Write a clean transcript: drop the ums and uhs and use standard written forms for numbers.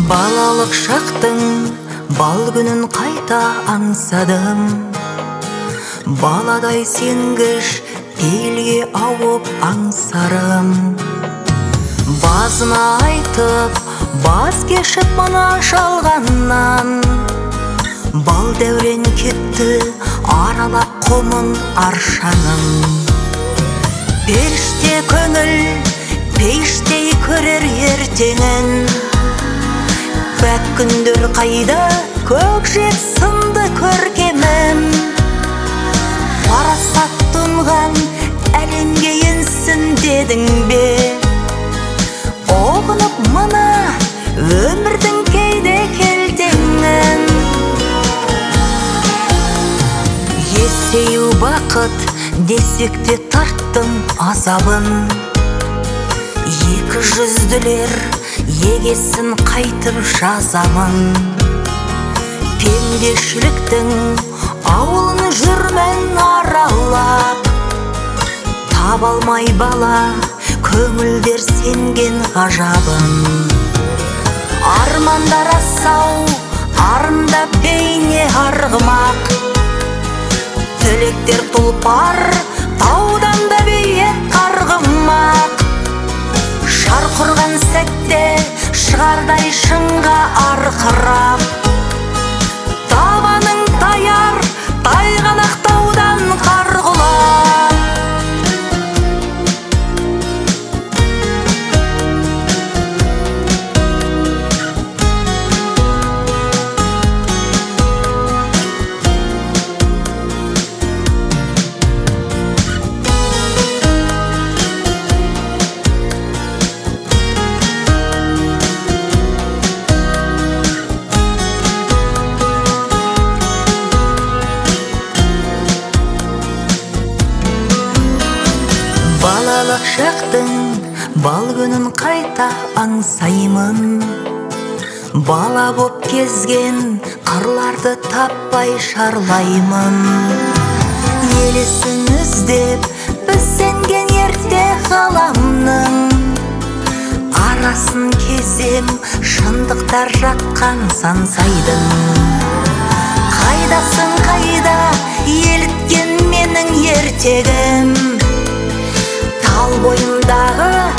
Балалық шақтың бал күнін қайта аңсадым. Баладай сенгіш пейілге ауып аңсарым. Базына айтып, баз кешіп мына жалғаннан. Бал дәурен кетті, аралап құмын аршаным. Періште көңіл, пештей көрер ертеңін. Пәк күндер қайда, көкжиек сынды көркемім. Парасат тұнған әлемге енсін дедің бе? Оғынып мына өмірдің кейде келтеңін. Есею бақыт десек те тарттым азабын. Екі жүзділер егесін қайтып жазамын. Пендешіліктің ауылын жүрмін аралап. Таба алмай бала көңілдер сенген ғажабын. Армандар асау, арында бейне арғымақ. Тілектер тұлпар, таудан да биік қарғымақ. Шарқ ұрған сәтте шығардай шыңға арқырап. Табаның таяр, тайғанақ таудан қарғылап. Балалық шақтың бал күнін қайта аңсаймын. Бала боп кезген қырларды таппай шарлаймын. Елесін іздеп біз сенген ерте ғаламның. Арасын кезем шындықтар жатқан сансайдың. Қайдасың қайда еліткен менің ертегім? Тал бойындағы